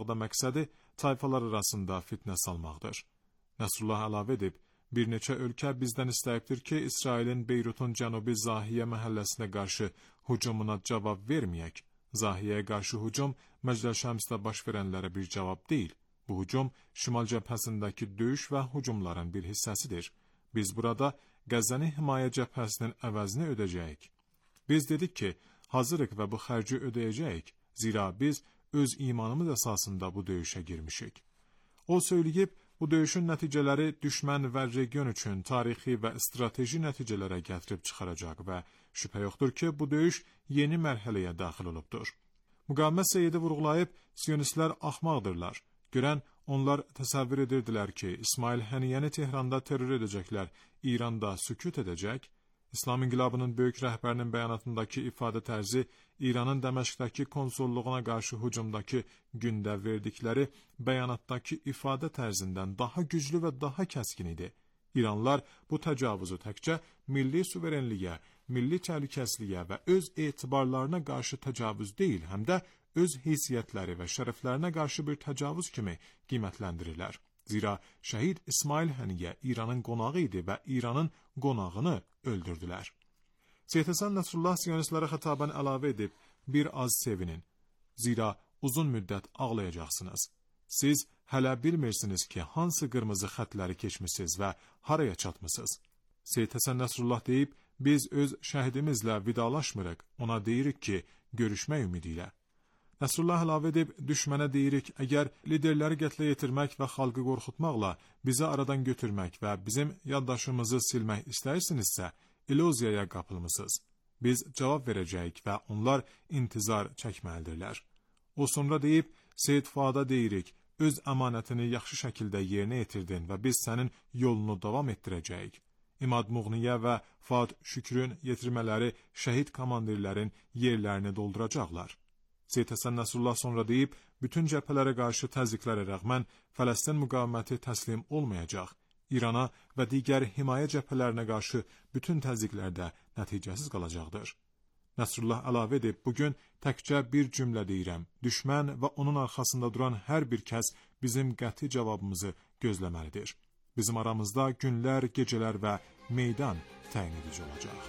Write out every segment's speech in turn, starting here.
yaratmaqda məqsədi tayfalar arasında fitnə salmaqdır. Nəsrullah əlavə edib, bir neçə ölkə bizdən istəyibdir ki, İsrailin Beyrutun cənubi Zahiyyə məhəlləsinə qarşı hücumuna cavab verməyək. Zahiyyə qarşı hücum Məcdəl Şəmsdə baş verənlərə bir cavab deyil. Bu hücum Şimal cəbhəsindəki döyüş və hücumların bir hissəsidir. Biz burada Qəzzəni himayə cəbhəsinin əvəzini ödəyəcəyik. Biz dedik ki, hazırıq və bu xərci ödəyəcəyik. Zira biz öz imanımız əsasında bu döyüşə girmişik. O söyləyib, bu döyüşün nəticələri düşmən və region üçün tarixi və strateji nəticələrə gətirib çıxaracaq və şübhə yoxdur ki, bu döyüş yeni mərhələyə daxil olubdur. Müqavimət Seyidi vurğulayıb, Siyonistlər axmaqdırlar. Görən, onlar təsəvvür edirdilər ki, İsmail Həniyəni Tehranda terror edəcəklər, İranda sükut edəcək. İslam İnqilabının böyük rəhbərinin bəyanatındakı ifadə tərzi İranın Dəməşqdəki konsulluğuna qarşı hücumdakı gündə verdikləri bəyanatdakı ifadə tərzindən daha güclü və daha kəskin idi. İranlılar bu təcavüzü təkcə milli suverenliyə, milli təhlükəsizliyə və öz etibarlarına qarşı təcavüz deyil, həm də öz heysiyyətləri və şərəflərinə qarşı bir təcavüz kimi qiymətləndirirlər. Zira şəhid İsmail Həniyə İranın qonağı idi və İranın qonağını öldürdülər. Seyyid Həsən Nəsrullah Siyonistlərə xətabən əlavə edib, bir az sevinin. Zira uzun müddət ağlayacaqsınız. Siz hələ bilmirsiniz ki, hansı qırmızı xətləri keçmisiniz və haraya çatmısınız. Seyyid Həsən Nəsrullah deyib, biz öz şəhidimizlə vidalaşmırıq, ona deyirik ki, görüşmək ümidi ilə. Nəsrullah əlavə edib, düşmənə deyirik, əgər liderləri qətlə yetirmək və xalqı qorxutmaqla bizi aradan götürmək və bizim yaddaşımızı silmək istəyirsinizsə, illüziyaya qapılmısınız. Biz cavab verəcəyik və onlar intizar çəkməlidirlər. O sonra deyib, Seyid Fuada deyirik, öz əmanətini yaxşı şəkildə yerinə yetirdin və biz sənin yolunu davam etdirəcəyik. İmad Muğniyə və Fuad Şükrün yetirmələri şəhid komandirlərin yerlərini dolduracaqlar. Seyyid Həsən Nəsrullah sonra deyib, bütün cəbhələrə qarşı təzyiqlərə rəğmən Fələstin müqaviməti təslim olmayacaq. İrana və digər himayə cəbhələrinə qarşı bütün təzyiqlərdə nəticəsiz qalacaqdır. Nəsrullah əlavə edib, bugün təkcə bir cümlə deyirəm, düşmən və onun arxasında duran hər bir kəs bizim qəti cavabımızı gözləməlidir. Bizim aramızda günlər, gecələr və meydan təyin edici olacaq.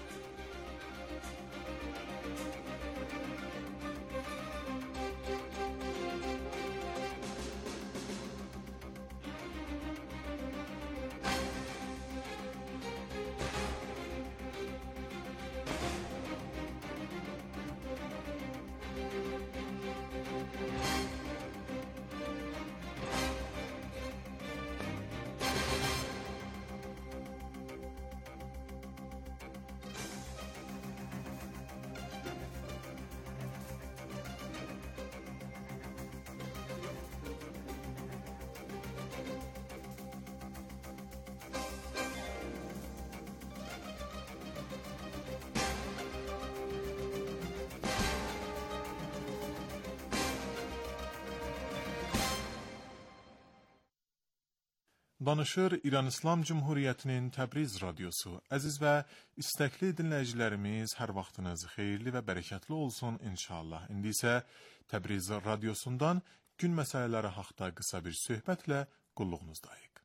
Danışır İran İslam Cumhuriyyətinin Təbriz radiosu. Əziz və istəkli dinləyicilərimiz, hər vaxtınız xeyirli və bərəkətli olsun inşallah. İndi isə Təbriz radiosundan gün məsələləri haqqında qısa bir söhbətlə qulluğunuzdayıq.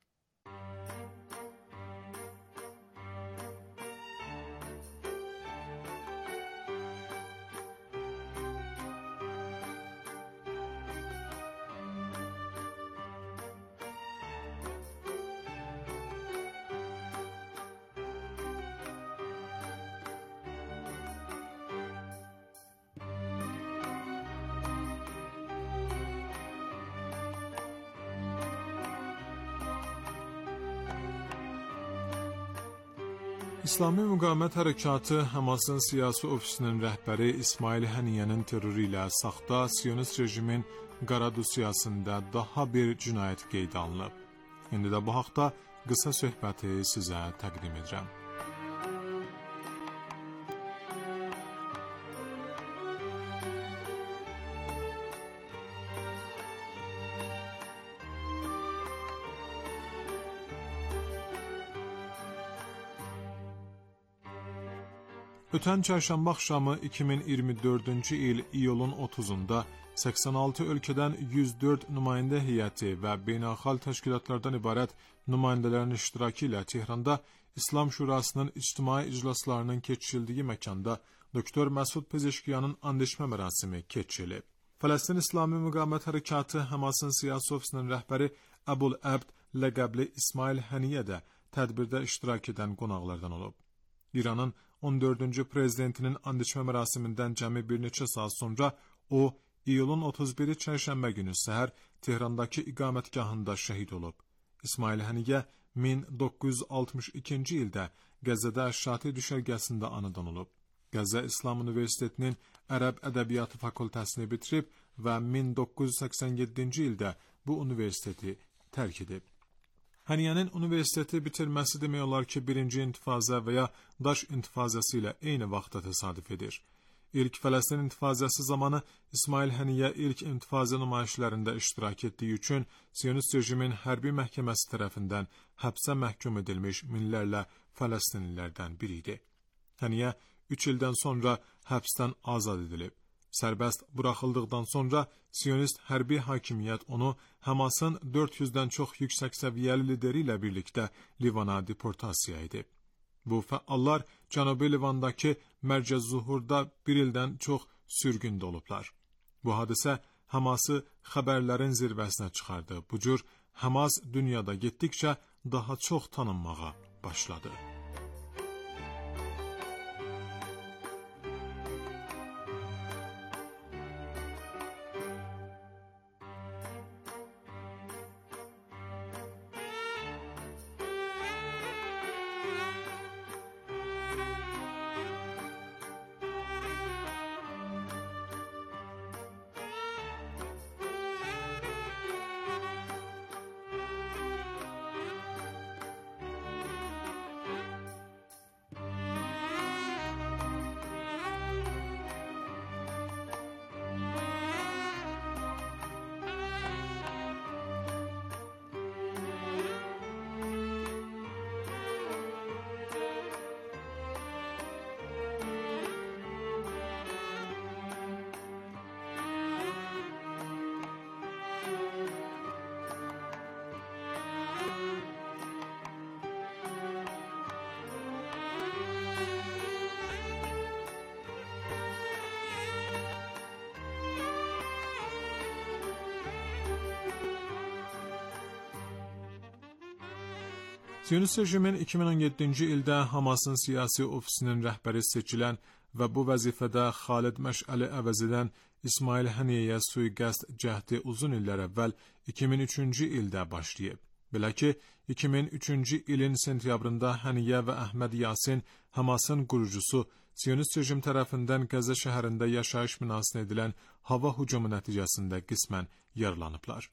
İslami Müqavimət Hərəkatı Həmasın siyasi ofisinin rəhbəri İsmail Həniyənin terroru ilə saxta Siyonist rejimin Qaradu siyasında daha bir cinayət qeydə alınıb. İndi də bu haqda qısa söhbəti sizə təqdim edirəm. Ötən çərşənbə axşamı 2024-cü il iyulun 30-da 86 ölkədən 104 nümayəndə heyəti və beynəlxalq təşkilatlardan ibarət nümayəndələrin iştirakı ilə Tehranda İslam Şurasının ictimai iclaslarının keçirildiyi məkanda Doktor Məsud Pezeşkiyanın andışmə mərasimi keçirilib. Fələstin İslami Müqavimət Hərəkatı Həmasın siyasi ofisinin rəhbəri Əbul Əbd ləqəbli İsmail Həniyə də tədbirdə iştirak edən qonaqlardan olub. İranın 14-cü prezidentinin andışmə mərasimindən cəmi bir neçə saat sonra o, iyulun 31-i çərşənbə günü səhər Tehrandakı iqamətgahında şəhid olub. İsmail Həniyə 1962-ci ildə Qəzzədə Şati düşərgəsində anadan olub. Qəzzə İslam Universitetinin Ərəb Ədəbiyyatı fakültəsini bitirib və 1987-ci ildə bu universiteti tərk edib. Həniyənin universiteti bitirməsi demək olar ki, birinci intifazə və ya Daş intifazəsi ilə eyni vaxtda təsadüf edir. İlk Fələstin intifazəsi zamanı İsmail Həniyə ilk intifazə nümayişlərində iştirak etdiyi üçün Siyonist rejimin hərbi məhkəməsi tərəfindən həbsə məhkum edilmiş minlərlə Fələstinlilərdən biri idi. Həniyə 3 ildən sonra həbsdən azad edilib. Sərbəst buraxıldıqdan sonra Siyonist hərbi hakimiyyət onu Həmasın 400-dən çox yüksək səviyyəli lideri ilə birlikdə Livana deportasiya edib. Bu fəallar Cənubi Livandakı Mərkəz Zuhurda bir ildən çox sürgündə olublar. Bu hadisə Həması xəbərlərin zirvəsinə çıxardı. Bu cür Həmas dünyada getdikcə daha çox tanınmağa başladı. Siyonist rejimin 2017-ci ildə Həmasın siyasi ofisinin rəhbəri seçilən və bu vəzifədə Xalid Məşəli əvəz edən İsmail Həniyəyə sui-qəsd cəhdi uzun illər əvvəl 2003-cü ildə başlayıb. Belə ki, 2003-cü ilin sentyabrında Həniyə və Əhməd Yasin Həmasın qurucusu Siyonist rejim tərəfindən Qəzza şəhərində yaşayış binasına edilən hava hücumu nəticəsində qismən yaralanıblar.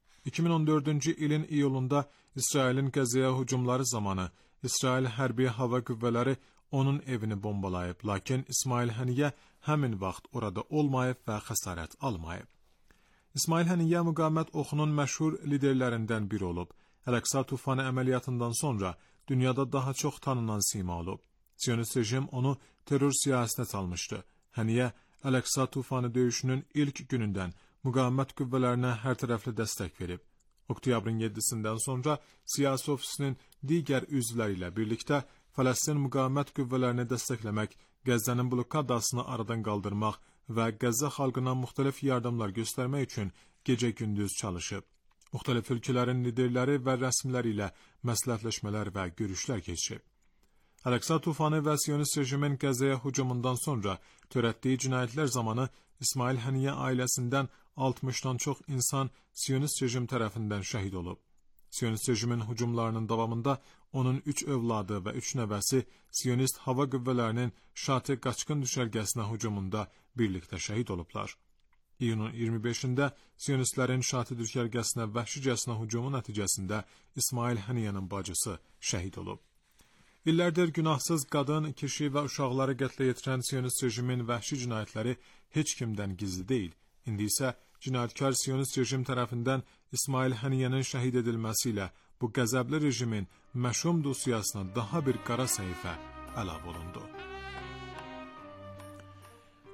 2014-cü ilin iyulunda İsrailin Qəzzaya hücumları zamanı İsrail hərbi hava qüvvələri onun evini bombalayıb, lakin İsmail Həniyə həmin vaxt orada olmayıb və xəsarət almayıb. İsmail Həniyə müqavimət oxunun məşhur liderlərindən biri olub. Əl-Əqsa tufanı əməliyyatından sonra dünyada daha çox tanınan sima olub. Siyonist rejim onu terror siyasətinə salmışdı. Həniyə Əl-Əqsa tufanı döyüşünün ilk günündən müqavimət qüvvələrinə hər tərəfli dəstək verib. Oktyabrın 7-sindən sonra siyasi ofisinin digər üzvləri ilə birlikdə Fələstin müqavimət qüvvələrini dəstəkləmək, Qəzzənin blokadasını aradan qaldırmaq və Qəzzə xalqına müxtəlif yardımlar göstərmək üçün gecə-gündüz çalışıb. Müxtəlif ölkələrin liderləri və rəsmiləri ilə məsləhətləşmələr və görüşlər keçirib. Əl-Əqsa tufanı və Siyonist rejimin Qəzzəyə hücumundan sonra törətdiyi cinayətlər zamanı İsmail Həniyə ailəsindən 60-dan çox insan Siyonist rejim tərəfindən şəhid olub. Siyonist rejimin hücumlarının davamında onun 3 övladı və 3 nəvəsi Siyonist hava qüvvələrinin Şati qaçqın düşərgəsinə hücumunda birlikdə şəhid olublar. İyunun 25-də Siyonistlərin Şati düşərgəsinə vəhşicəsinə hücumu nəticəsində İsmail Həniyənin bacısı şəhid olub. İllərdir günahsız qadın, kişi və uşaqları qətlə yetirən Siyonist rejimin vəhşi cinayətləri heç kimdən gizli deyil. İndi isə cinayətkar Siyonist rejim tərəfindən İsmail Həniyənin şəhid edilməsi ilə bu qəzəbli rejimin məşum dosiyasına daha bir qara səhifə əlavə olundu.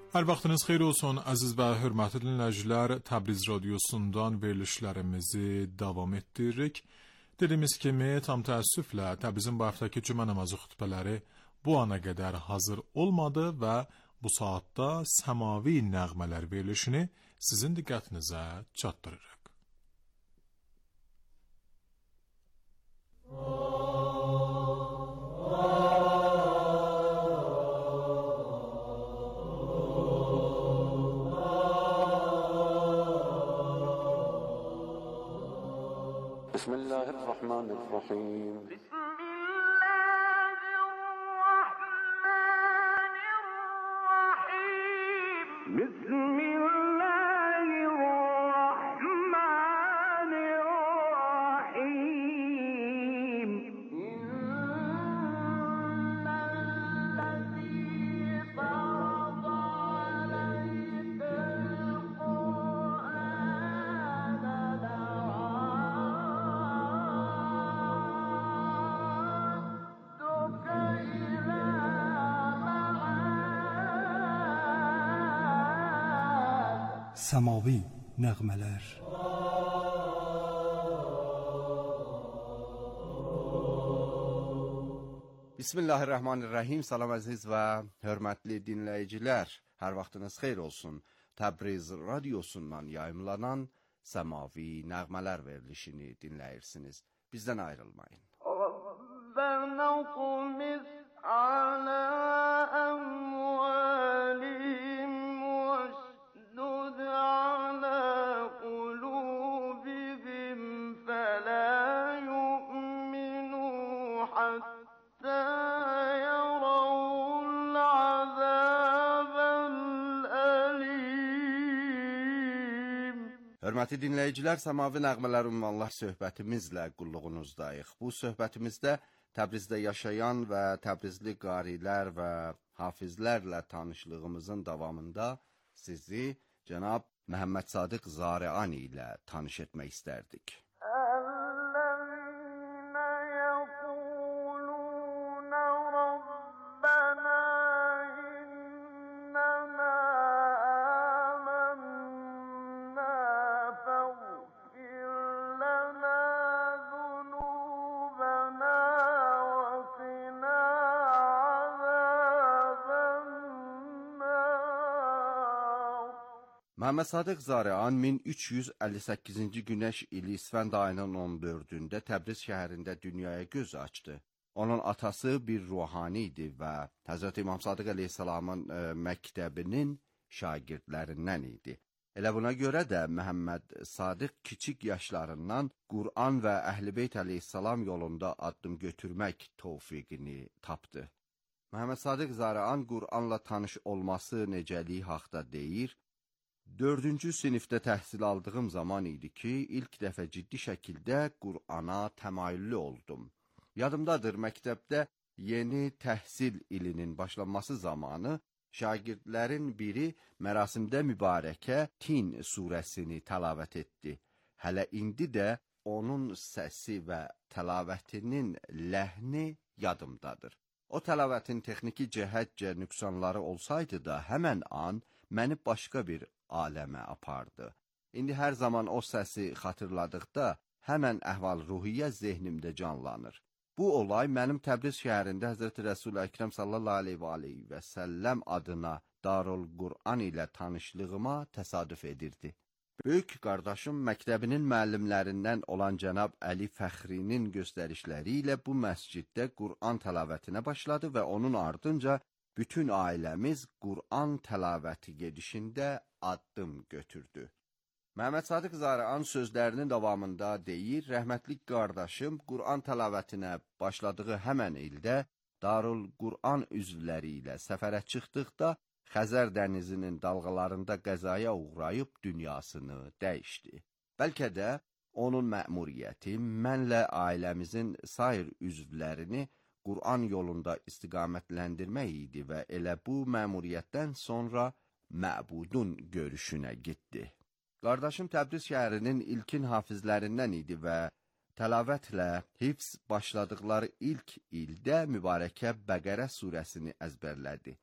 Hər vaxtınız xeyir olsun, əziz və hörmətli dinləyicilər. Təbriz radiosundan verilişlərimizi davam etdiririk. Dediyimiz kimi, tam təəssüflə Təbrizin bu həftəki cümə namazı xutbələri bu ana qədər hazır olmadı və bu saatda səmavi nəğmələr verilişini sizin diqqətinizə çatdırırıq. Bismillahirrahmanirrahim. Səmavi nəğmələr. Bismillahirrahmanirrahim. Salam əziz və hörmətli dinləyicilər. Hər vaxtınız xeyir olsun. Təbriz radiosundan yayımlanan Səmavi nəğmələr verilişini dinləyirsiniz. Bizdən ayrılmayın. Rabbena tumis ala amwalihim واشدد على قلوبهم فلا يؤمنوا حتى يروا العذاب الأليم. Hörmətli dinləyicilər, Səmavi nəğmələr ünvanlar söhbətimizlə qulluğunuzdayıq. Bu söhbətimizdə Təbrizdə yaşayan və Təbrizli qarilər və hafizlərlə tanışlığımızın davamında sizi Cənab Məhəmməd Sadiq Zariani ilə tanış etmək istərdik. Məhəmməd Sadiq Zarian 1358-ci günəş ili İsfənd ayının 14-də Təbriz şəhərində dünyaya göz açdı. Onun atası bir ruhani idi və Həzrət İmam Sadiq əleyhissalamın məktəbinin şagirdlərindən idi. Elə buna görə də Məhəmməd Sadiq kiçik yaşlarından Qur'an və Əhl-i-Beyt əleyhissalam yolunda addım götürmək tövfiqini tapdı. Məhəmməd Sadiq Zarian Qur'anla tanış olması necəliyi haqda deyir: 4-cü sinifdə təhsil aldığım zaman idi ki, ilk dəfə ciddi şəkildə Qur'ana təmayüllü oldum. Yadımdadır, məktəbdə yeni təhsil ilinin başlanması zamanı şagirdlərin biri mərasimdə mübarəkə Tin surəsini təlavət etdi. Hələ indi də onun səsi və təlavətinin ləhni yadımdadır. O təlavətin texniki cəhətcə nüqsanları olsaydı da, həmən an məni başqa bir aləmə apardı. İndi hər zaman o səsi xatırladıqda həmən əhval-ruhiyyə zehnimdə canlanır. Bu olay mənim Təbriz şəhərində Həzrəti Rəsul-i Əkrəm sallallahu aleyhi və səlləm adına Darul Qur'an ilə tanışlığıma təsadüf edirdi. Böyük qardaşım məktəbinin müəllimlərindən olan cənab Əli Fəxrinin göstərişləri ilə bu məsciddə Qur'an təlavətinə başladı və onun ardınca bütün ailəmiz Qur'an təlavəti gedişində addım götürdü. Məhəmməd Sadiq Zarian sözlərinin davamında deyir, rəhmətlik qardaşım Qur'an təlavətinə başladığı həmən ildə Darul Qur'an üzvləri ilə səfərə çıxdıqda Xəzər dənizinin dalğalarında qəzaya uğrayıb dünyasını dəyişdi. Bəlkə də onun məmuriyyəti mənlə ailəmizin sair üzvlərini Qur'an yolunda istiqamətləndirmək idi və elə bu məmuriyyətdən sonra məbudun görüşünə getdi. Qardaşım Təbriz şəhərinin ilkin hafizlərindən idi və təlavətlə hifz başladıqları ilk ildə mübarəkə Bəqərə surəsini əzbərlədi.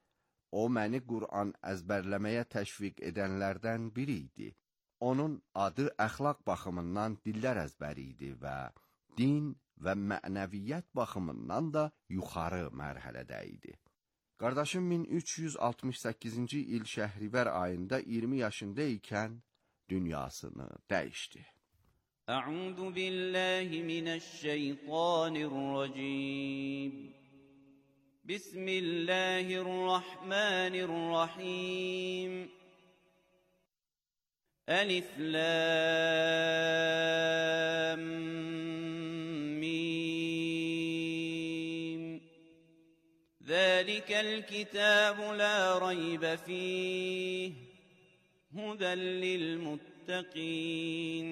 O məni Qur'an əzbərləməyə təşviq edənlərdən biri idi. Onun adı əxlaq baxımından dillər əzbəri idi və din və mənəviyyət baxımından da yuxarı mərhələdə idi. Qardaşım 1368-ci il Şəhrivər ayında 20 yaşında ikən dünyasını dəyişdi. Əuzu billahi minəşşeytanirracim. Bismillahirrahmanirrahim. Elif lam mim. Zalikel kitabu la raybe fih. Huden lil muttaqin.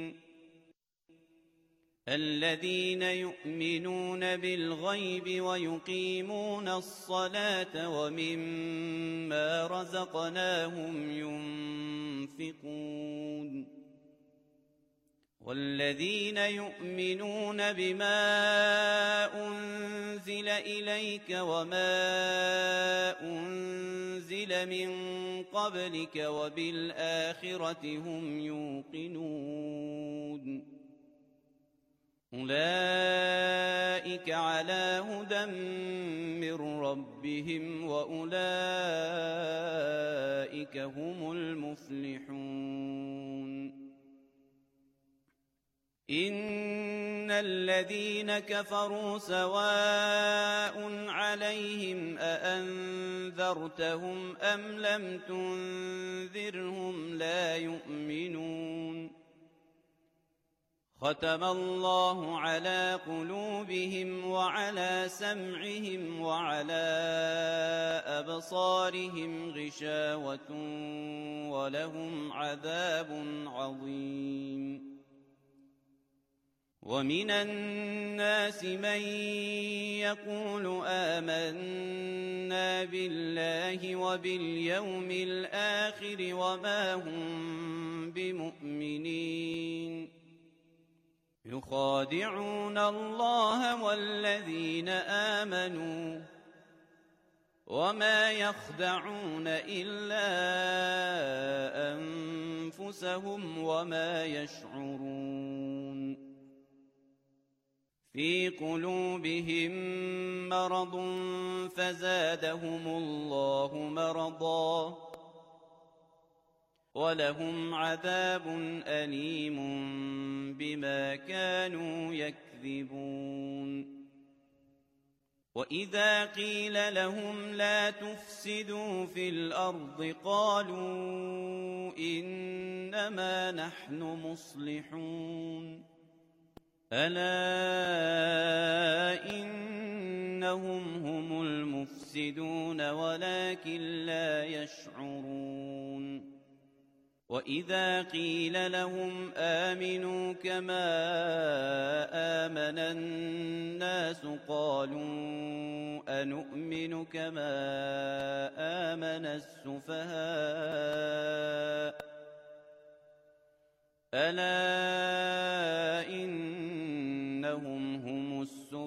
الذين يؤمنون بالغيب ويقيمون الصلاة ومما رزقناهم ينفقون والذين يؤمنون بما أنزل إليك وما أنزل من قبلك وبالآخرة هم يوقنون أولئك على هدى من ربهم وأولئك هم المفلحون إن الذين كفروا سواء عليهم أأنذرتهم أم لم تنذرهم لا يؤمنون ختم الله على قلوبهم وعلى سمعهم وعلى أبصارهم غشاوة ولهم عذاب عظيم ومن الناس من يقول آمنا بالله وباليوم الآخر وما هم بمؤمنين يخادعون الله والذين آمنوا وما يخدعون إلا أنفسهم وما يشعرون في قلوبهم مرض فزادهم الله مرضا ولهم عذاب أليم بما كانوا يكذبون وإذا قيل لهم لا تفسدوا في الأرض قالوا إنما نحن مصلحون ألا إنهم هم المفسدون ولكن لا يشعرون وإذا قيل لهم آمنوا كما آمن الناس قالوا أنؤمن كما آمن السفهاء ألا إنهم هم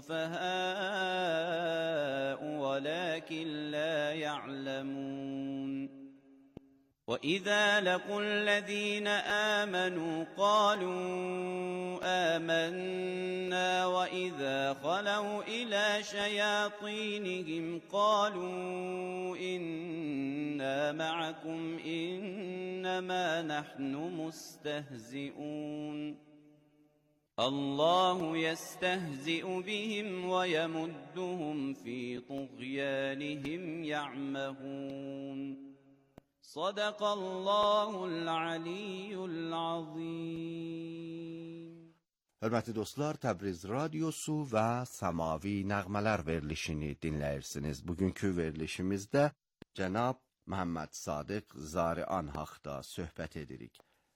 السفهاء ولكن لا يعلمون وإذا لقوا الذين آمنوا قالوا آمنا وإذا خلوا إلى شياطينهم قالوا إنا معكم إنما نحن مستهزئون الله يستهزئ بهم ويمدهم في طغيانهم يعمهون صدق الله العلي العظيم. Hörmətli dostlar, Təbriz Radiosu və Səmavi Nəğmələr verilişini dinləyirsiniz. Bugünkü verilişimizdə Cənab Məhəmməd Sadiq Zarian haqda söhbət edirik.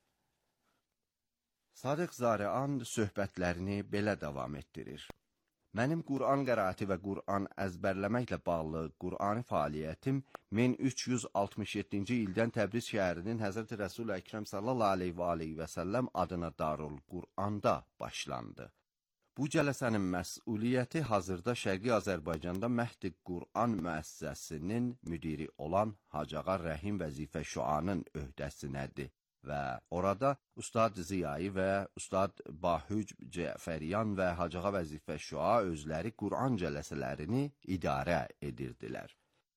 Sadiq Zarian söhbətlərini belə davam etdirir. Mənim Qur'an qəraəti və Qur'an əzbərləməklə bağlı Qur'ani fəaliyyətim 1367-ci ildən Təbriz şəhərinin Həzrəti Rəsul-i Əkrəm sallallahu aleyhi və səlləm adına Darul Qur'anda başlandı. Bu cələsənin məsuliyyəti hazırda Şərqi Azərbaycanda Məhdi Qur'an müəssisəsinin müdiri olan Hacıağa Rəhim Vəzifə Şuanın öhdəsinədir və orada Ustad Ziyayi və Ustad Bahüc Cəfəryan və Hacıağa Vəzifə Şua özləri Qur'an cələsələrini idarə edirdilər.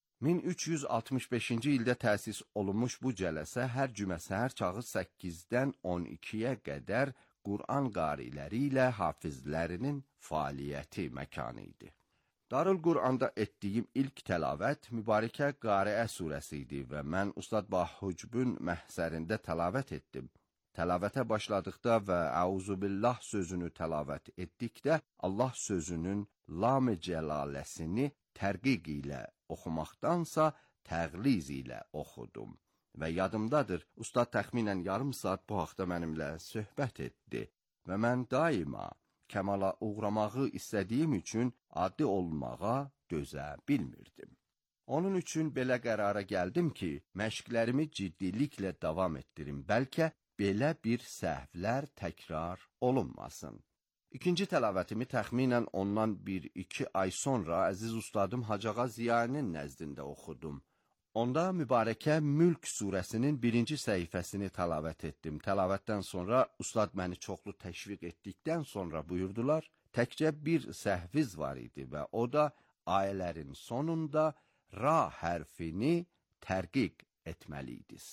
1365-ci ildə təsis olunmuş bu cələsə hər cümə səhər çağı 8-dən 12-yə qədər Qur'an qariləri ilə hafizlərinin fəaliyyəti məkanı idi. Darül Qur'anda etdiyim ilk təlavət Mübarəkə Qariə surəsi idi və mən Ustad Bahucbün məhzərində təlavət etdim. Təlavətə başladıqda və Əuzubillah sözünü təlavət etdikdə Allah sözünün lam-ı cəlaləsini tərqiq ilə oxumaqdansa təğliz ilə oxudum. Və yadımdadır, Ustad təxminən yarım saat bu haqda mənimlə söhbət etdi və mən daima kəmala uğramağı istədiyim üçün adi olmağa dözə bilmirdim. Onun üçün belə qərara gəldim ki, məşqlərimi ciddiliklə davam etdirim, bəlkə belə bir səhvlər təkrar olunmasın. İkinci təlavətimi təxminən ondan 1-2 ay sonra əziz ustadım Hacıağa Ziyayinin nəzdində oxudum. Onda Mübarəkə Mülk surəsinin 1-ci səhifəsini təlavət etdim. Təlavətdən sonra ustad məni çoxlu təşviq etdikdən sonra buyurdular, təkcə bir səhviz var idi və o da ayələrin sonunda ra hərfini tərqiq etməliydiniz.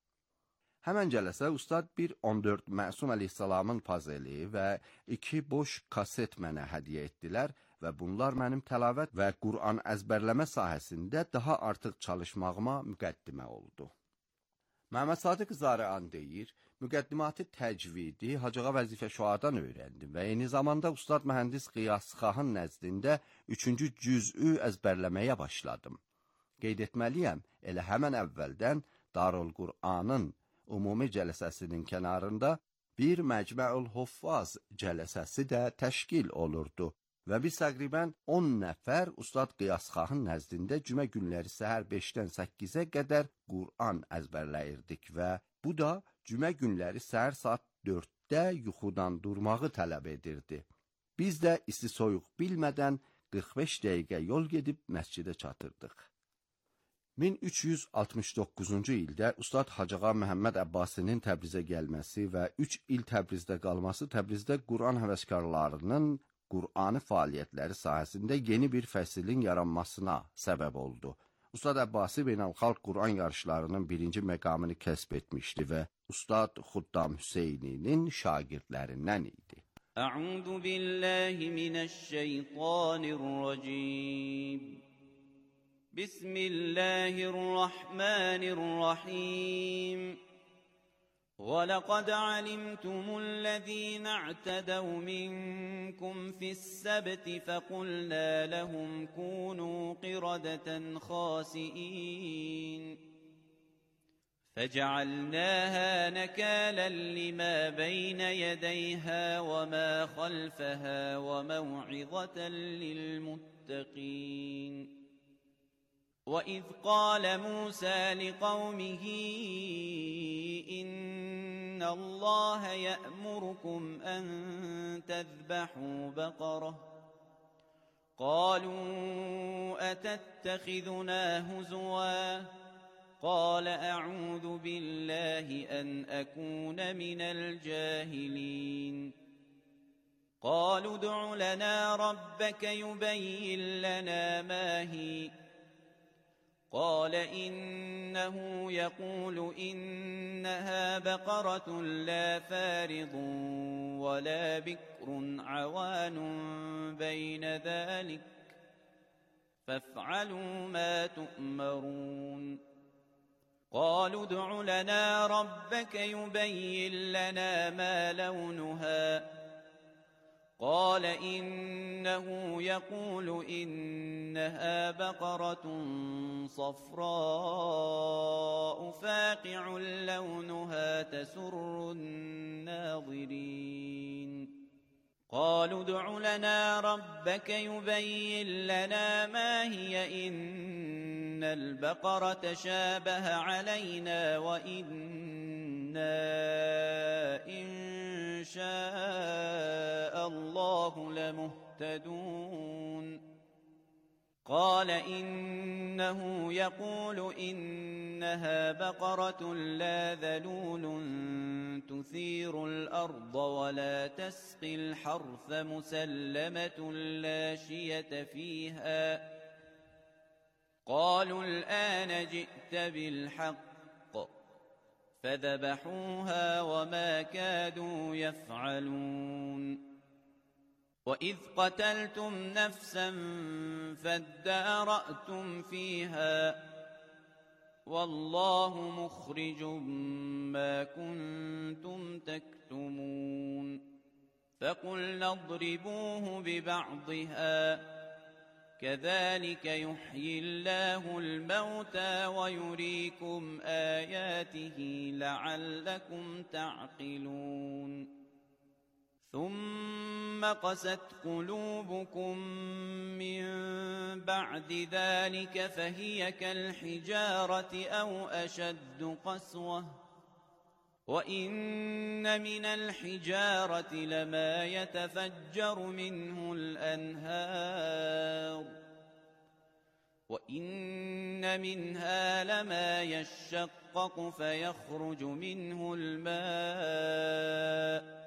Həmən cələsə ustad bir 14 Məsum əleyhissalamın pazeli və 2 boş kaset mənə hədiyyə etdilər və bunlar mənim təlavət və Qur'an əzbərləmə sahəsində daha artıq çalışmağıma müqəddimə oldu. Məhəmməd Sadiq Zarian deyir, müqəddimatı təcvidi Hacıağa Vəzifə Şuadan öyrəndim və eyni zamanda Ustad Mühəndis Qiyasxahın nəzdində 3-cü cüz'ü əzbərləməyə başladım. Qeyd etməliyəm, elə həmən əvvəldən Darül Qur'anın ümumi cələsəsinin kənarında bir Məcməül Huffaz cələsəsi də təşkil olurdu və biz təqribən 10 nəfər Ustad Qiyasxahın nəzdində cümə günləri səhər 5-dən 8-ə qədər Qur'an əzbərləyirdik və bu da cümə günləri səhər saat 4-də yuxudan durmağı tələb edirdi. Biz də isti soyuq bilmədən 45 dəqiqə yol gedib məscidə çatırdıq. 1369-cu ildə Ustad Hacıağa Məhəmməd Əbbasinin Təbrizə gəlməsi və 3 il Təbrizdə qalması Təbrizdə Qur'an həvəskarlarının Qur'anı fəaliyyətləri sahəsində yeni bir fəsilin yaranmasına səbəb oldu. Ustad Əbbasi beynəlxalq Qur'an yarışlarının 1-ci məqamını kəsb etmişdi və Ustad Xuddam Hüseyninin şagirdlərindən idi. Əuzu billahi minəşşeytanirracim. Bismillahirrahmanirrahim. وَلَقَدْ عَلِمْتُمُ الَّذِينَ اعْتَدَوْا مِنْكُمْ فِي السَّبْتِ فَقُلْنَا لَهُمْ كُونُوا قِرَدَةً خَاسِئِينَ فَجَعَلْنَاهَا نَكَالًا لِمَا بَيْنَ يَدَيْهَا وَمَا خَلْفَهَا وَمَوْعِظَةً لِلْمُتَّقِينَ وَإِذْ قَالَ مُوسَى لِقَوْمِهِ إِنَّ اللَّهَ يَأْمُرُكُمْ أَن تَذْبَحُوا بَقَرَةً قَالُوا أَتَتَّخِذُنَا هُزُوًا قَالَ أَعُوذُ بِاللَّهِ أَنْ أَكُونَ مِنَ الْجَاهِلِينَ قَالُوا ادْعُ لَنَا رَبَّكَ يُبَيِّن لَّنَا مَا هِيَ قال إنه يقول إنها بقرة لا فارض ولا بكر عوان بين ذلك فافعلوا ما تؤمرون قالوا ادع لنا ربك يبين لنا ما لونها قال إنه يقول إنها بقرة صفراء فاقع لونها تسر الناظرين قالوا ادع لنا ربك يبين لنا ما هي إن البقرة شابه علينا وإنا إن شاء الله لمهتدون قال إنه يقول إنها بقرة لا ذلول تثير الأرض ولا تسقي الحرث مسلمة لا شية فيها قالوا الآن جئت بالحق فذبحوها وما كادوا يفعلون وإذ قتلتم نفسا فادارأتم فيها والله مخرج ما كنتم تكتمون فقلنا اضربوه ببعضها كذلك يحيي الله الموتى ويريكم آياته لعلكم تعقلون ثم قست قلوبكم من بعد ذلك فهي كالحجارة أو أشد قسوة وإن من الحجارة لما يتفجر منه الأنهار وإن منها لما يشقق فيخرج منه الماء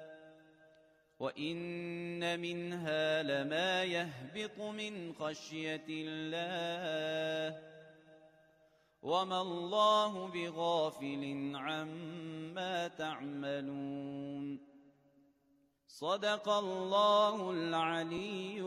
وإن منها لما يهبط من خشية الله وما الله بغافل عما تعملون صدق الله العلي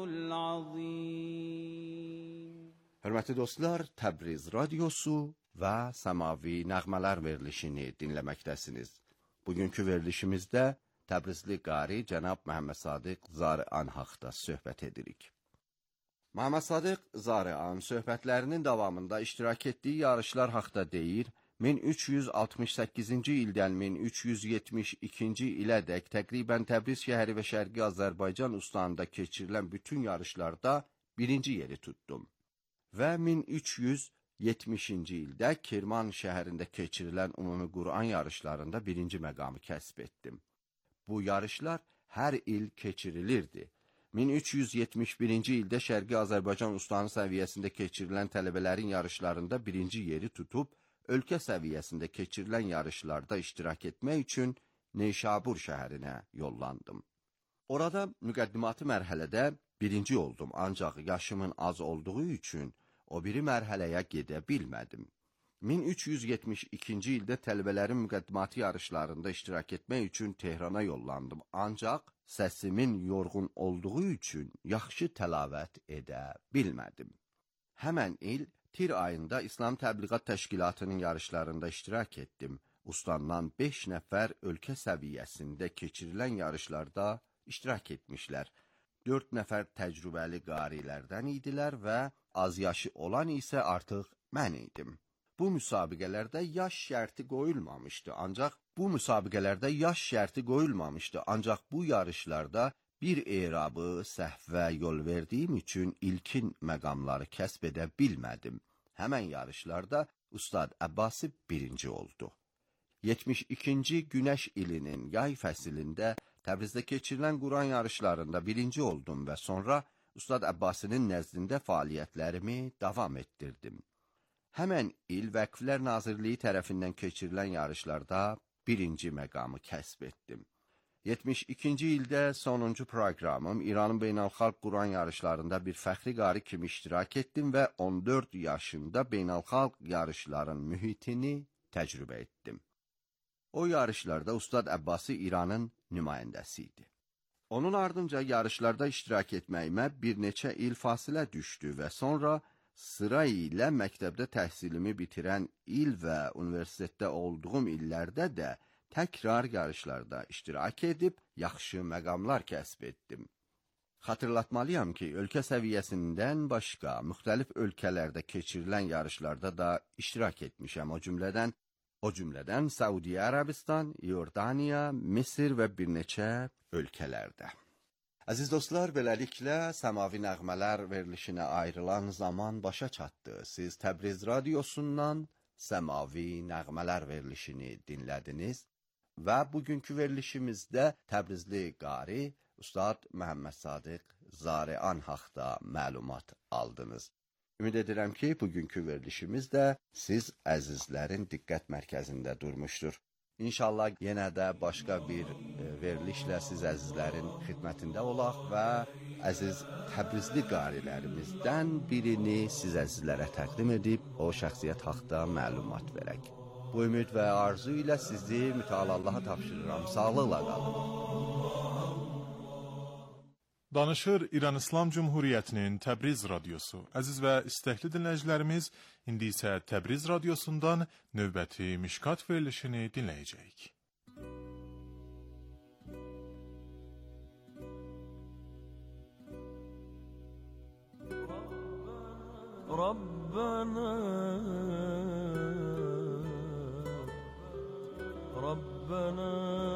العظيم. Hörmətli dostlar, Təbriz radiosu və Səmavi Nəğmələr verilişini dinləməkdəsiniz. Bugünkü verilişimizdə Təbrizli qari cənab Məhəmməd Sadiq Zarian haqda söhbət edirik. Məhəmməd Sadiq Zarian söhbətlərinin davamında iştirak etdiyi yarışlar haqda deyir, 1368-ci ildən 1372-ci ilədək təqribən Təbriz şəhəri və Şərqi Azərbaycan ustağında keçirilən bütün yarışlarda birinci yeri tutdum. Və 1370-ci ildə Kirman şəhərində keçirilən ümumi Qur'an yarışlarında birinci məqamı kəsb etdim. Bu yarışlar hər il keçirilirdi. 1371-ci ildə Şərqi Azərbaycan ustağı səviyyəsində keçirilən tələbələrin yarışlarında birinci yeri tutub, ölkə səviyyəsində keçirilən yarışlarda iştirak etmək üçün Neşabur şəhərinə yollandım. Orada müqəddimatı mərhələdə birinci oldum, ancaq yaşımın az olduğu üçün o biri mərhələyə gedə bilmədim. 1372-ci ildə tələbələrin müqəddimatı yarışlarında iştirak etmək üçün Tehrana yollandım, ancaq səsimin yorğun olduğu üçün yaxşı təlavət edə bilmədim. Həmən il Tir ayında İslam Təbliğat Təşkilatının yarışlarında iştirak etdim. Ustandan 5 nəfər ölkə səviyyəsində keçirilən yarışlarda iştirak etmişlər. 4 nəfər təcrübəli qarilərdən idilər və az yaşı olan isə artıq mən idim. Bu müsabiqələrdə yaş şərti qoyulmamışdı, ancaq bu yarışlarda bir erabı səhvə yol verdiyim üçün ilkin məqamları kəsb edə bilmədim. Həmən yarışlarda Ustad Əbbasi birinci oldu. 72-ci Günəş ilinin yay fəsilində Təbrizdə keçirilən Quran yarışlarında birinci oldum və sonra Ustad Əbbasinin nəzdində fəaliyyətlərimi davam etdirdim. Həmən il Vəqflər Nazirliyi tərəfindən keçirilən yarışlarda birinci məqamı kəsb etdim. 72-ci ildə sonuncu proqramım İranın beynəlxalq Quran yarışlarında bir fəxri qari kimi iştirak etdim və 14 yaşında beynəlxalq yarışların mühitini təcrübə etdim. O yarışlarda Ustad Əbbasi İranın nümayəndəsi idi. Onun ardınca yarışlarda iştirak etməyimə bir neçə il fasilə düşdü və sonra sıra ilə məktəbdə təhsilimi bitirən il və universitetdə olduğum illərdə də təkrar yarışlarda iştirak edib, yaxşı məqamlar kəsb etdim. Xatırlatmalıyam ki, ölkə səviyyəsindən başqa müxtəlif ölkələrdə keçirilən yarışlarda da iştirak etmişəm, o cümlədən Səudiyyə Ərəbistan, Yordaniya, Misir və bir neçə ölkələrdə. Əziz dostlar, beləliklə Səmavi Nəğmələr verilişinə ayrılan zaman başa çatdı. Siz Təbriz radiosundan Səmavi Nəğmələr verilişini dinlədiniz və bugünkü verilişimizdə Təbrizli qari Ustad Məhəmməd Sadiq Zarian haqqında məlumat aldınız. Ümid edirəm ki, bugünkü verilişimiz də siz əzizlərin diqqət mərkəzində durmuşdur. İnşallah yenə də başqa bir verilişlə siz əzizlərin xidmətində olaq və əziz Təbrizli qarilərimizdən birini siz əzizlərə təqdim edib o şəxsiyyət haqqında məlumat verək. Bu ümid və arzu ilə sizi mütəal Allaha tapşırıram. Sağlıqla qalın. Danışır İran İslam Cumhuriyyətinin Təbriz radiosu. Əziz və istəkli dinləyicilərimiz, indi isə Təbriz radiosundan növbəti Mişkat verilişini dinləyəcəyik. Rabbana Rabbana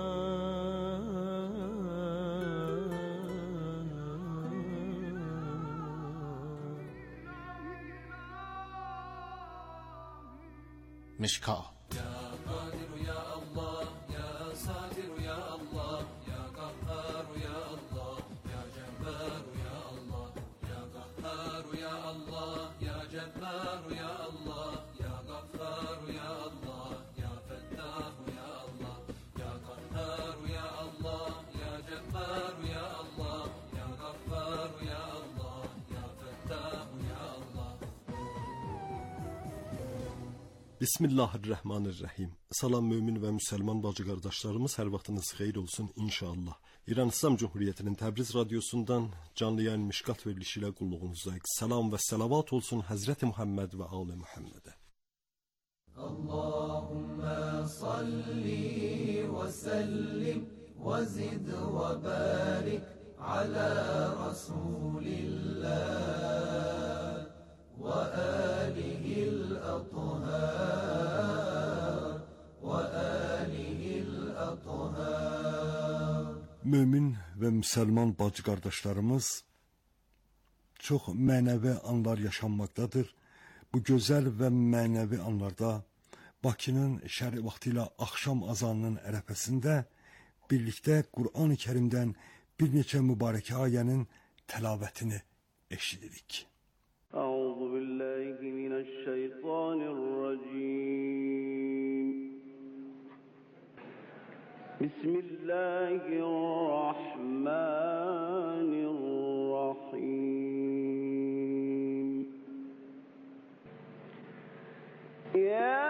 مشکات Ya Kadir ya Allah, ya Satir ya Allah, ya Kahhar ya Allah, ya Cebbar ya Allah, ya Kahhar ya Allah, ya Cebbar ya Allah, ya Ghaffar ya Allah, ya Fettah ya Allah, ya Kahhar ya Allah, ya Cebbar ya Allah, ya Ghaffar ya Allah, ya Fettah ya Allah. Bismillahirrahmanirrahim. Salam mümin və müsəlman bacı qardaşlarımız, hər vaxtınız xeyir olsun inşallah. İran İslam Cumhuriyyətinin Təbriz radiosundan canlı yayın Mişkat verilişi ilə qulluğunuzdayıq. Salam və salavat olsun Həzrəti Muhammed və Ali Muhammedə. Allahümme salli ve sellim ve zid ve barik ala Resulillah ve alihil athar ve alihil athar. Mömin və müsəlman bacı qardaşlarımız, çox mənəvi anlar yaşanmaqdadır. Bu gözəl və mənəvi anlarda Bakının şəri vaxtı ilə axşam azanının ərəfəsində birlikdə Qur'an-ı Kərimdən bir neçə mübarəkə ayənin təlavətini eşidirik. Euzu billahi mineşşeytanirracim. Bismillahirrahmanirrahim. Ya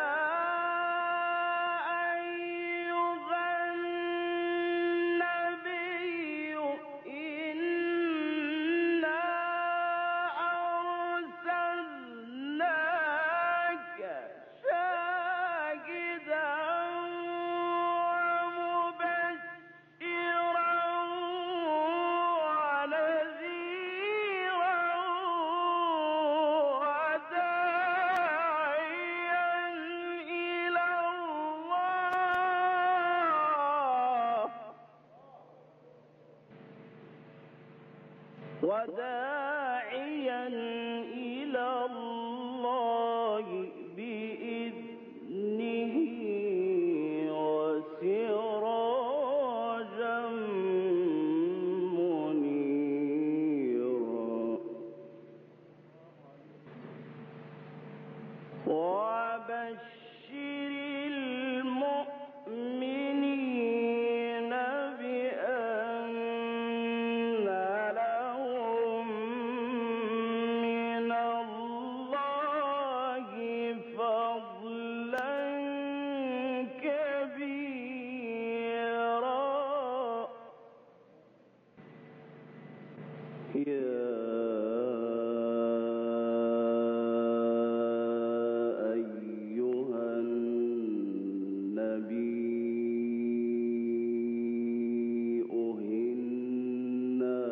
وداعيا إلى الله بإذنه وسراجا منيرا وبشر المؤمنين بأن لهم من الله فضلا كبيرا يا أيها النبي إنا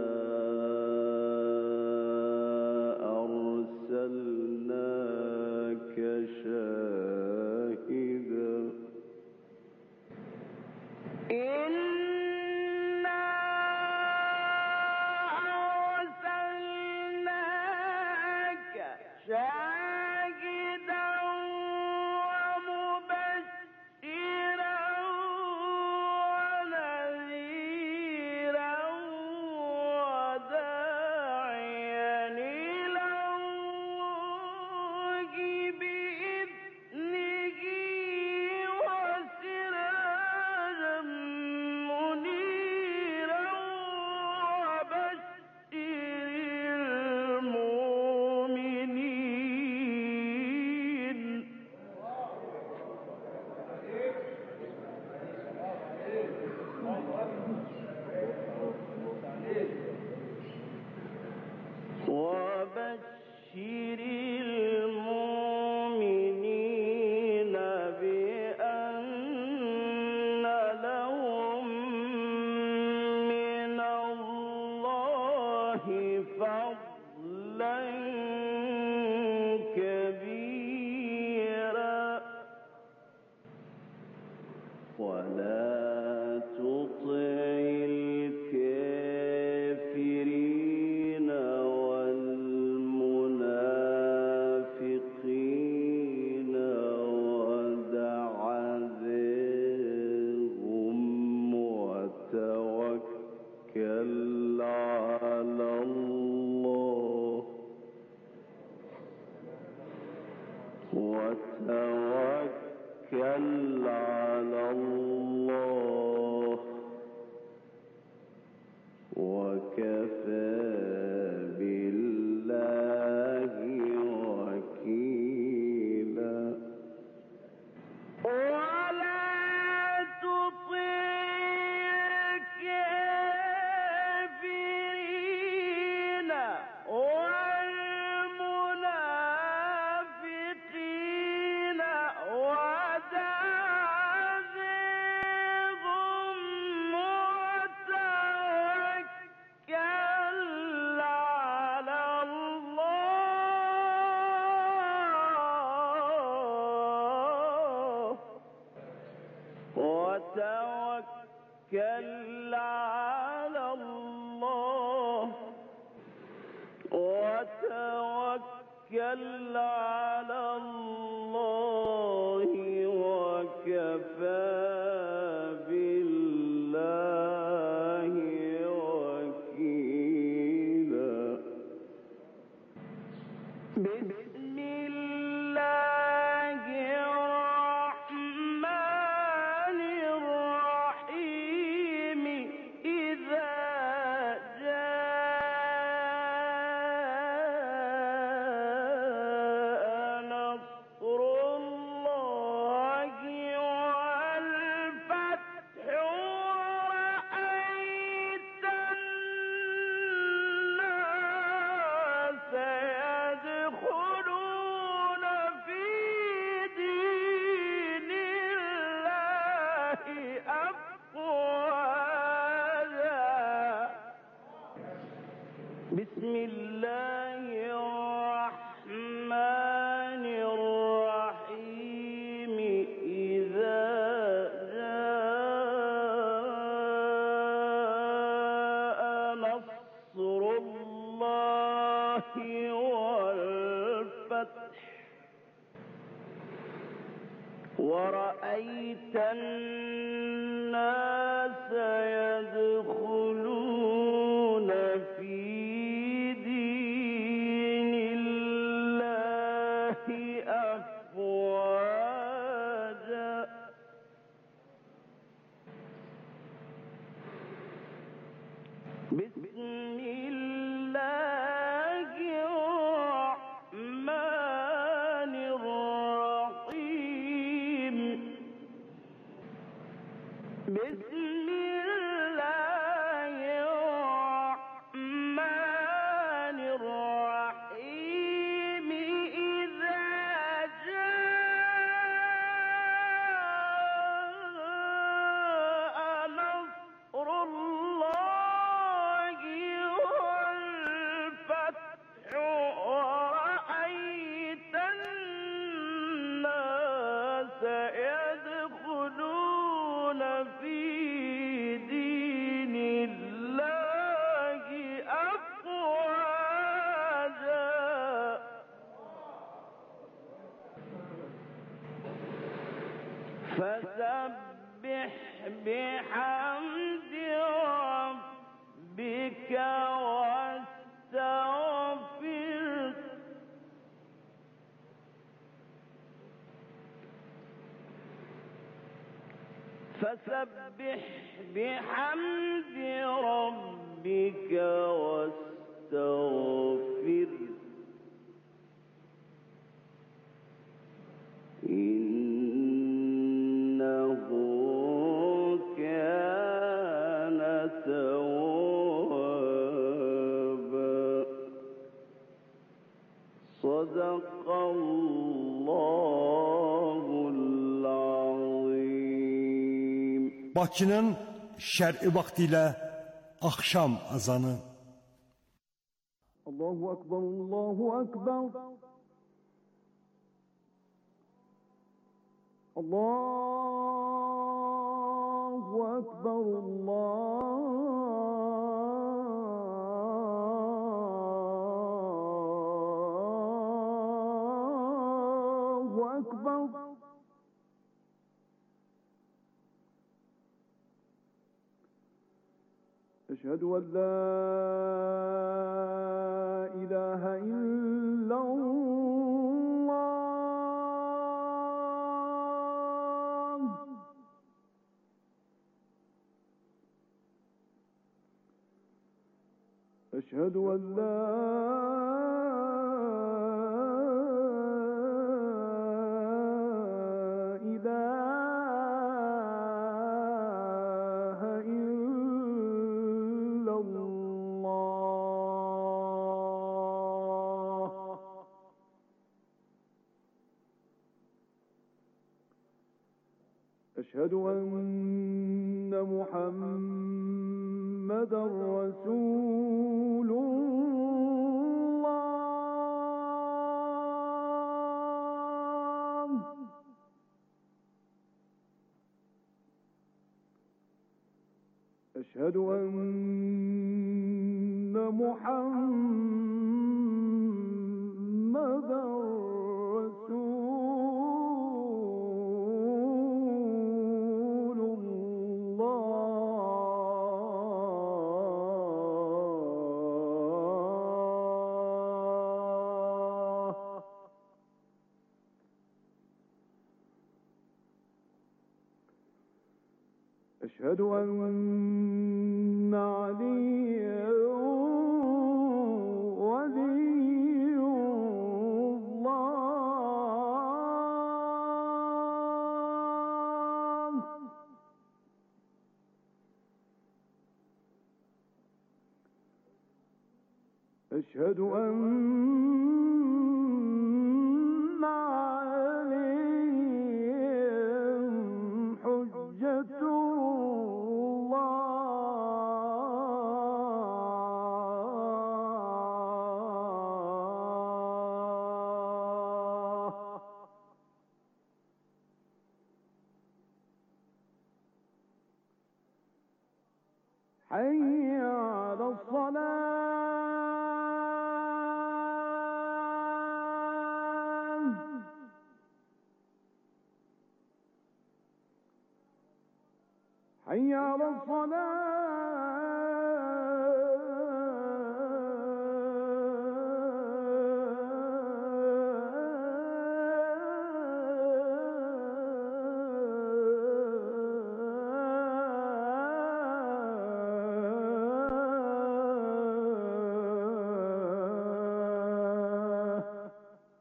أرسلناك شاهدا إنا أرسلناك وتوكل على الله وكفى بالله وكيلا ولا تطع الكافرين والمنافقين ودعهم وتوكل على الله وتوكل على الله وتوكل على الله وكفى بالله وكيلا بسم الله الرحمن الرحيم إذا جاء نصر الله والفتح ورأيت الناس يدخلون في دين الله أفواجا بسم الله الرحمن الرحيم إذا جاء نصر الله والفتح ورأيت الناس يدخلون في دين الله أفواجا بسم الله الرحمن الرحيم بسم الله الرحمن الرحيم إذا جاء نصر الله والفتح ورأيت الناس يدخلون في دين الله أفواجا فسبح بحمد ربك واستغفره فسبح بحمد ربك واستغفره إنه كان توابا صدق الله العظيم. Bakının şər'i vaxtilə axşam azanı. Allahu Ekber, Allahu Ekber. Allahu Ekber, Allahu Ekber. أشهد أن لا إله إلا الله أشهد أن لا إله إلا الله أشهد أن محمدًا رسول الله أشهد أن محمدًا رسول الله أشهد أن عليا ولي الله أشهد أن عليهم حجة الله حي على الصلاة حي على الصلاة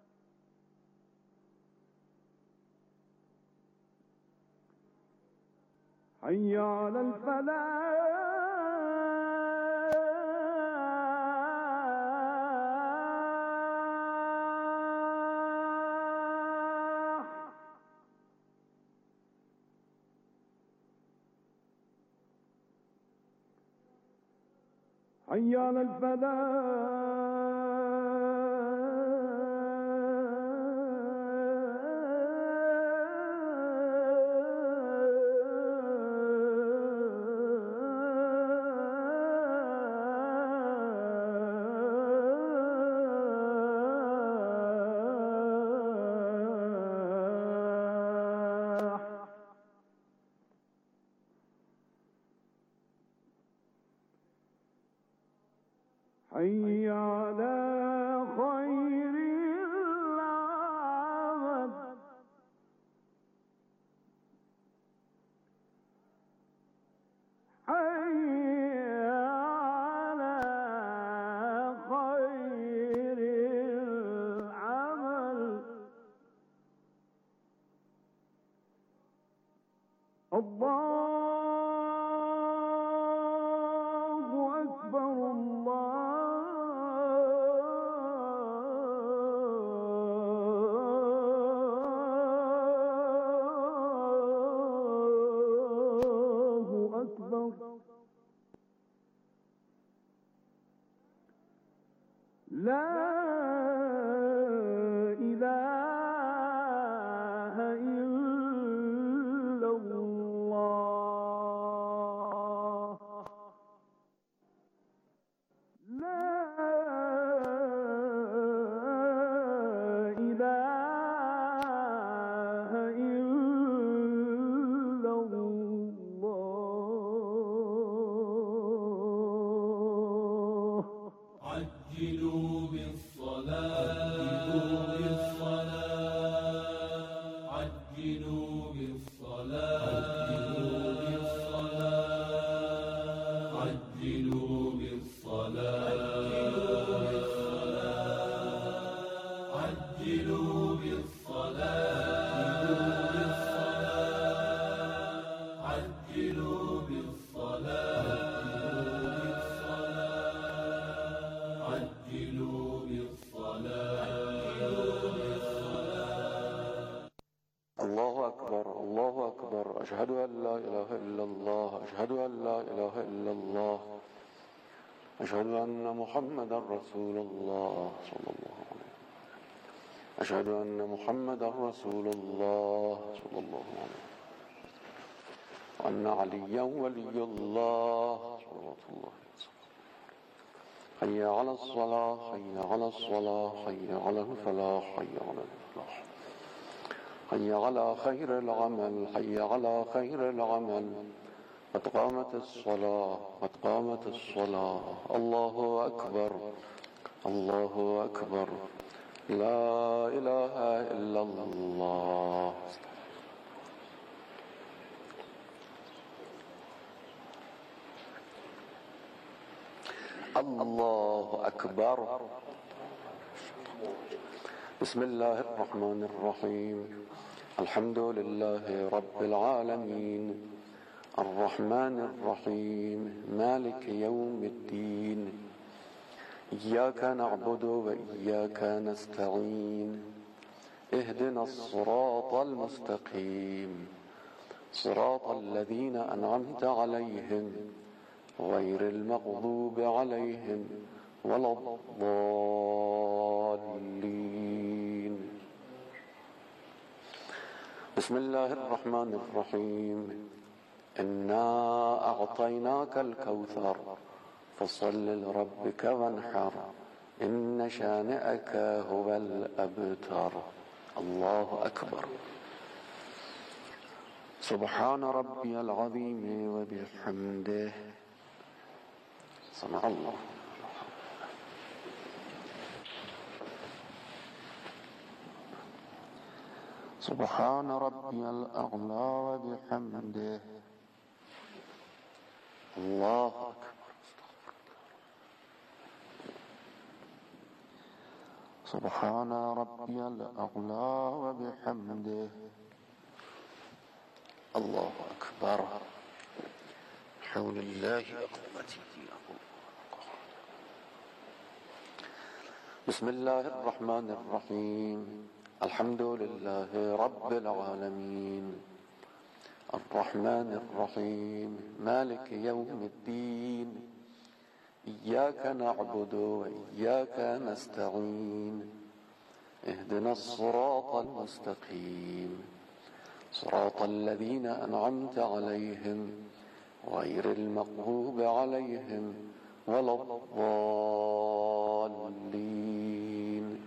حي على الفلاح حي على الفلاح حي على خير العمل حي على خير العمل الله أكبر الله أكبر لا إله إلا الله لا إله إلا الله عجلوا بالصلاة عجلوا بالصلاة عجلوا بالصلاة أشهد أن لا إله إلا الله أشهد أن لا إله إلا الله أشهد أن محمدا رسول الله صلى الله عليه وسلم أشهد أن محمدا رسول الله صلى الله عليه وسلم وأن عليا ولي الله صلوات الله وسلم حي على الصلاة حي على الصلاة حي على الفلاح حي على الفلاح حي على خير العمل حي على خير العمل قد قامت الصلاة قد قامت الصلاة الله أكبر الله أكبر لا إله إلا الله الله أكبر بسم الله الرحمن الرحيم الحمد لله رب العالمين الرحمن الرحيم مالك يوم الدين إياك نعبد وإياك نستعين اهدنا الصراط المستقيم صراط الذين أنعمت عليهم غير المغضوب عليهم ولا الضالين بسم الله الرحمن الرحيم إنا أعطيناك الكوثر فصل لربك وانحر إن شانئك هو الأبتر الله أكبر سبحان ربي العظيم وبحمده سمع الله سبحان ربي الأعلى وبحمده الله أكبر سبحان ربي الأعلى وبحمده الله أكبر حول الله قوته بسم الله الرحمن الرحيم الحمد لله رب العالمين الرحمن الرحيم مالك يوم الدين إياك نعبد وإياك نستعين اهدنا الصراط المستقيم صراط الذين أنعمت عليهم غير المغضوب عليهم ولا الضالين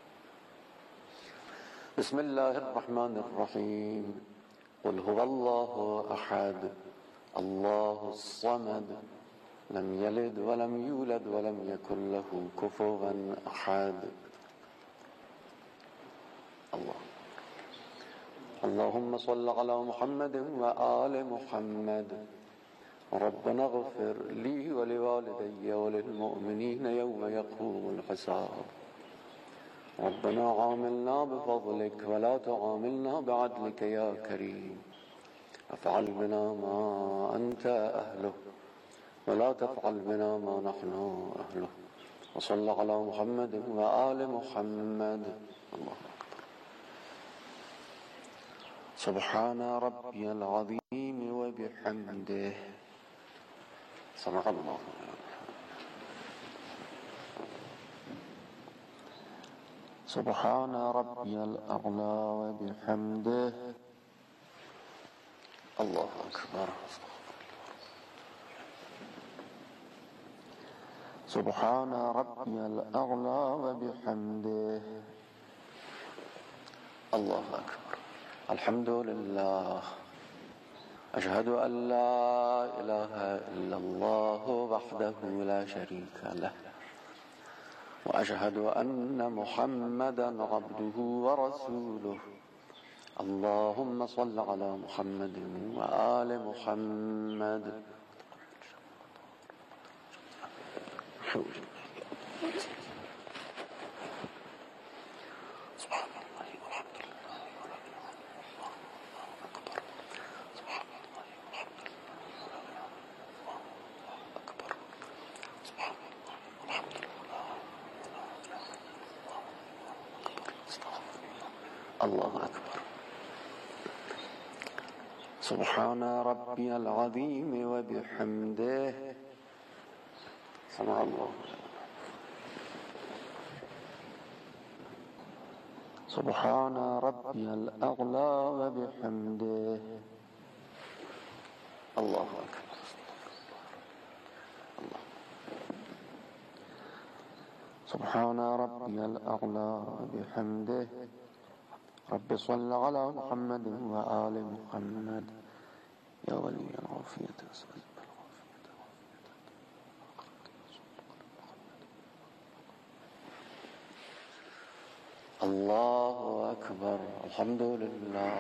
بسم الله الرحمن الرحيم قل هو الله أحد الله الصمد لم يلد ولم يولد ولم يكن له كفوا أحد اللهم صل على محمد وآل محمد ربنا اغفر لي ولوالدي وللمؤمنين يوم يقوم الحساب ربنا عاملنا بفضلك ولا تعاملنا بعدلك يا كريم افعل بنا ما أنت أهله ولا تفعل بنا ما نحن أهله وصلى على محمد وآل محمد الله أكبر سبحان ربي العظيم وبحمده سمع الله سبحان ربي الأعلى وبحمده الله أكبر سبحان ربي الأعلى وبحمده الله أكبر الحمد لله أشهد أن لا إله إلا الله وحده لا شريك له وأشهد أن محمدا عبده ورسوله اللهم صل على محمد وآل محمد سبحان الله والحمد لله ولا إله إلا الله أكبر سبحان الله والحمد لله أكبر سبحان الله والحمد لله الله أكبر سبحان ربي العظيم وبحمده سمع الله. سبحان ربي الأعلى وبحمده. الله أكبر. الله. سبحان ربي الأعلى وبحمده. رب صل على محمد وآل محمد يا ولي العافية أسألك الله أكبر. الحمد لله.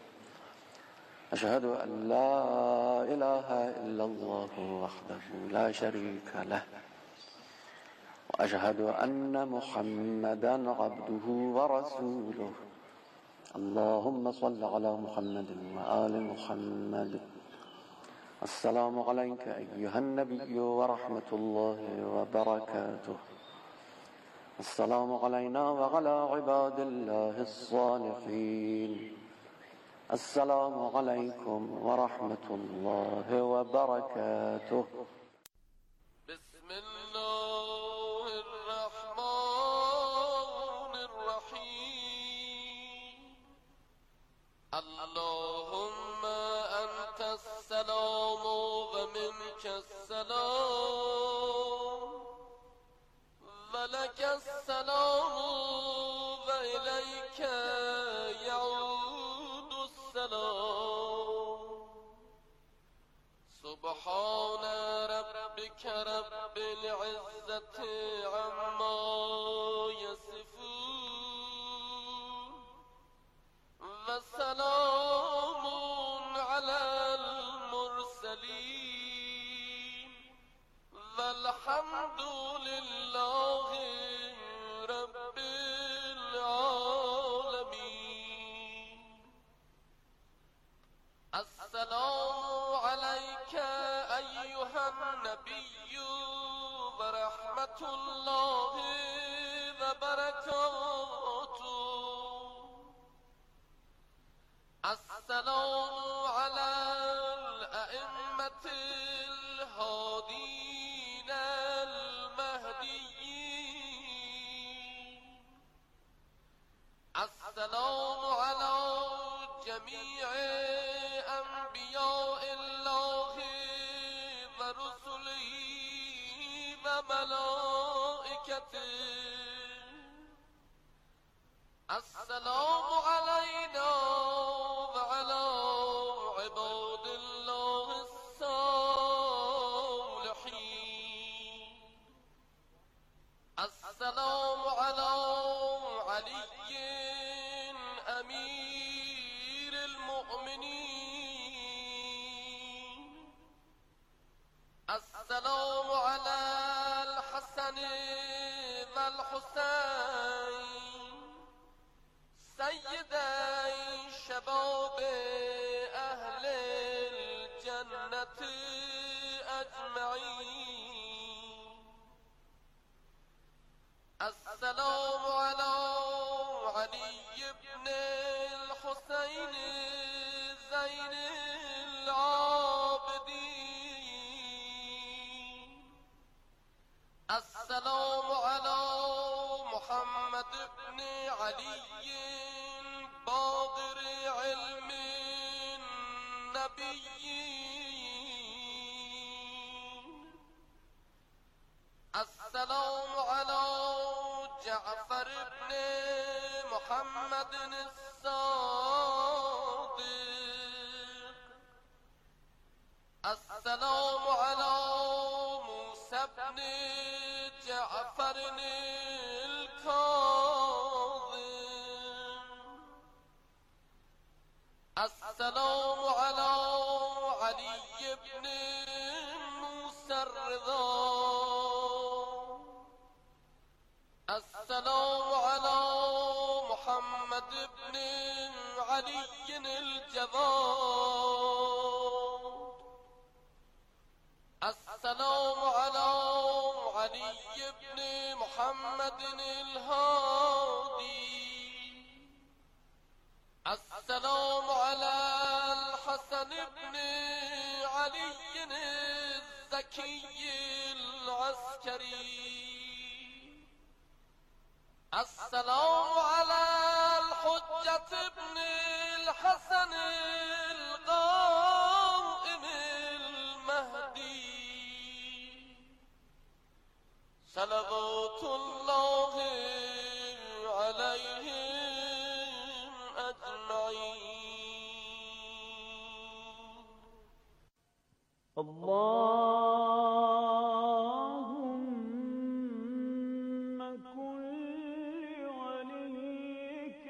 أشهد أن لا إله إلا الله وحده لا شريك له وأشهد أن محمدا عبده ورسوله. اللهم صل على محمد وآل محمد. السلام عليك أيها النبي ورحمة الله وبركاته. السلام علينا وعلى عباد الله الصالحين. السلام عليكم ورحمة الله وبركاته. بسم الله الرحمن الرحيم. اللهم أنت السلام ومنك السلام ولك السلام وإليك يعود السلام. سبحان ربك رب العزة عما يصفون وسلام على المرسلين والحمد لله رب العالمين. السلام عليك أيها النبي ورحمة الله وبركاته. السلام على الأئمة الهادين المهديين. السلام على جميع أنبياء الله ورسله وملائكته. السلام علينا وعلى عباد الله الصالحين. السلام على علي أمير المؤمنين. السلام على الحسن والحسين سيدي شباب أهل الجنة أجمعين. السلام على علي بن الحسين زين العابدين. السلام على محمد بن علي باقر علم النبيين. السلام على جعفر بن محمد الصادق. السلام على موسى بن جعفر الكاظم. السلام على علي بن موسى الرضا. السلام على محمد بن علي الجواد. السلام على علي بن محمد الهادي. السلام على الحسن بن علي الزكي العسكري. السلام على الحجة ابن الحسن القائم المهدي صلوات الله عليهم أجمعين. اللهم كن لوليك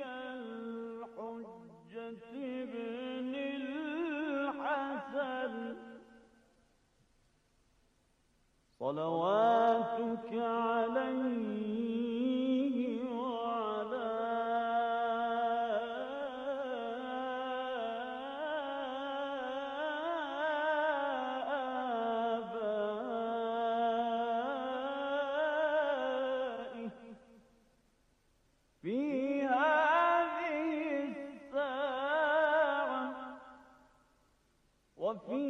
الحجة ابن الحسن صلواتك عليه وعلى آبائه في هذه الساعة وفي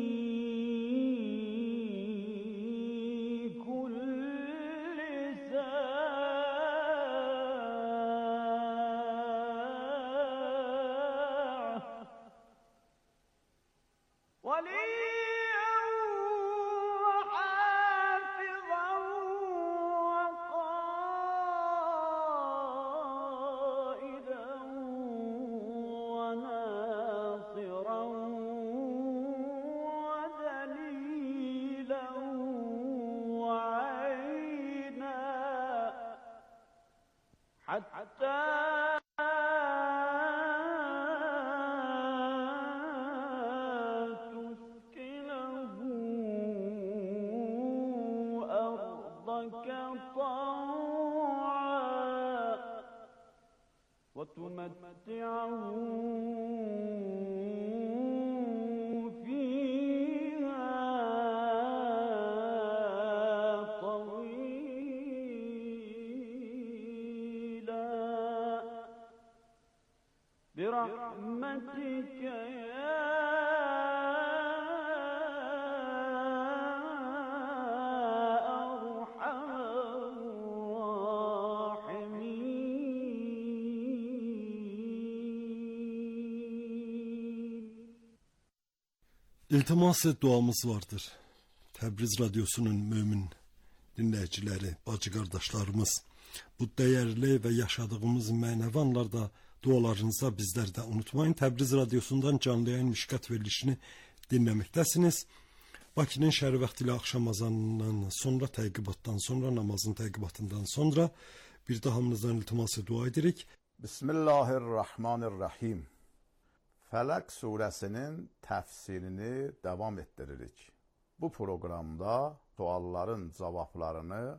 كل ساعة وليا وحافظا وقائدا وناصرا ودليلا وعينا حتى تسكنه أرضك طوعا وتمتعه فيها طويلا برحمتك يا أرحم الراحمين. İltiması duamız vardır. Təbriz Radyosu'nun mümin dinləyiciləri, bacı qardaşlarımız, bu dəyərli və yaşadığımız mənəvi anlarda dualarınızda bizlər də unutmayın. Təbriz Radyosu'ndan canlı yayın Mişkat verilişini dinləməkdəsiniz. Bakının şəhər vaxtı ilə axşam azanından sonra, təqibatdan sonra, namazın təqibatından sonra bir də hamınızdan iltiması dua edirik. Bismillahirrahmanirrahim. Fəlaq surəsinin təfsirini davam etdiririk. Bu proqramda sualların cavablarını